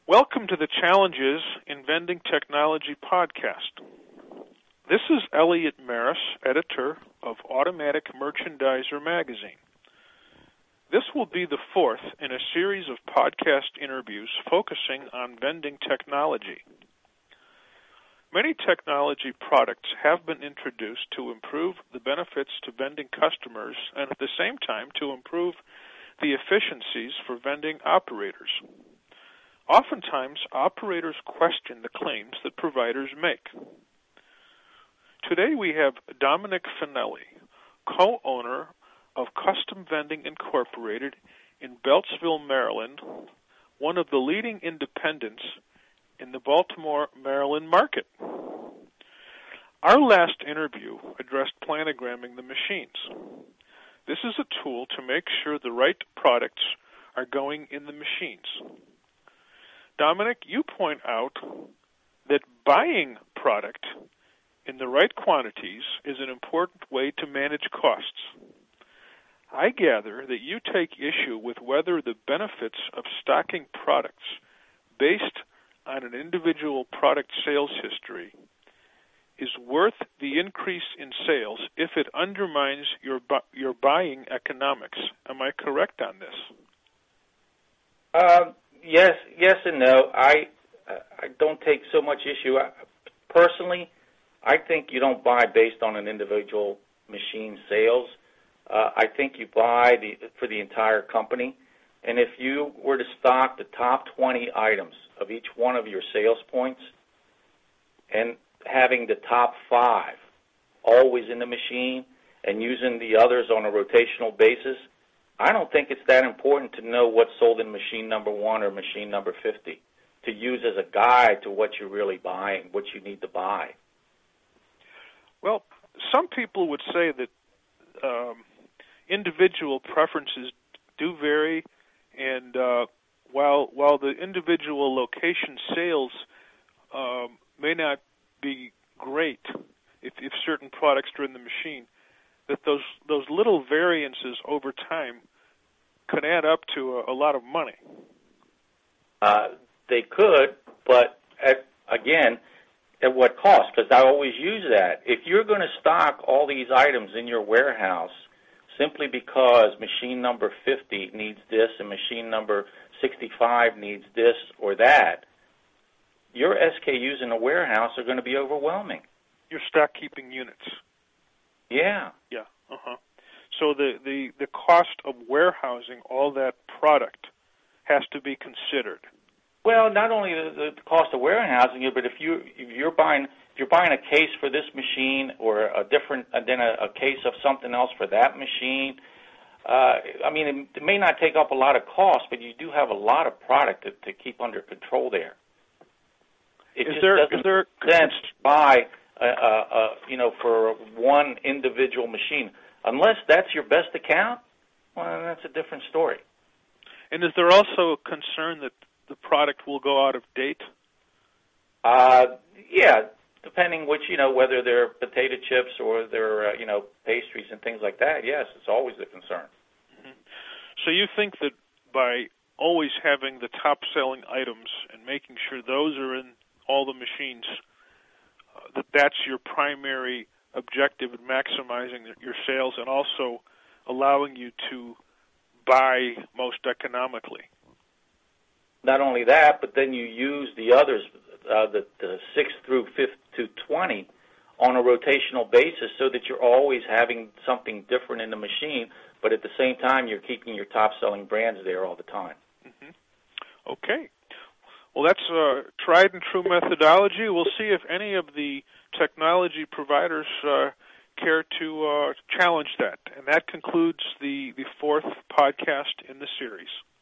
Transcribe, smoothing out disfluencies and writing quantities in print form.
Welcome to the Challenges in Vending Technology podcast. This is Elliot Maris, editor of Automatic Merchandiser magazine. This will be the fourth in a series of podcast interviews focusing on vending technology. Many technology products have been introduced to improve the benefits to vending customers and at the same time to improve the efficiencies for vending operators. Oftentimes, operators question the claims that providers make. Today we have Dominic Finelli, co-owner of Custom Vending Incorporated in Beltsville, Maryland, one of the leading independents in the Baltimore, Maryland market. Our last interview addressed planogramming the machines. This is a tool to make sure the right products are going in the machines. Dominic, you point out that buying product in the right quantities is an important way to manage costs. I gather that you take issue with whether the benefits of stocking products based on an individual product sales history is worth the increase in sales if it undermines your buying economics. Am I correct on this? Yes and no. I don't take so much issue. Personally, I think you don't buy based on an individual machine sales. I think you buy for the entire company. And if you were to stock the top 20 items of each one of your sales points and having the top 5 always in the machine and using the others on a rotational basis, I don't think it's that important to know what's sold in machine number 1 or machine number 50 to use as a guide to what you're really buying, what you need to buy. Well, some people would say that individual preferences do vary, and while the individual location sales may not be great if certain products are in the machine, that those little variances over time could add up to a lot of money. They could, but at what cost? Because I always use that. If you're going to stock all these items in your warehouse simply because machine number 50 needs this and machine number 65 needs this or that, your SKUs in the warehouse are going to be overwhelming. Your stock keeping units. Yeah. Yeah. So the cost of warehousing all that product has to be considered. Well, not only the cost of warehousing it, but if you're buying a case for this machine or a case of something else for that machine, it may not take up a lot of cost, but you do have a lot of product to keep under control there. It doesn't make sense to buy for one individual machine. Unless that's your best account, well, that's a different story. And is there also a concern that the product will go out of date? Yeah, depending whether they're potato chips or they're, pastries and things like that. Yes, it's always a concern. Mm-hmm. So you think that by always having the top-selling items and making sure those are in all the machines, that's your primary objective in maximizing your sales and also allowing you to buy most economically. Not only that, but then you use the others, the 6 through 5 to 20, on a rotational basis so that you're always having something different in the machine, but at the same time you're keeping your top-selling brands there all the time. Mm-hmm. Okay. Well, that's a tried-and-true methodology. We'll see if any of the technology providers care to challenge that. And that concludes the fourth podcast in the series.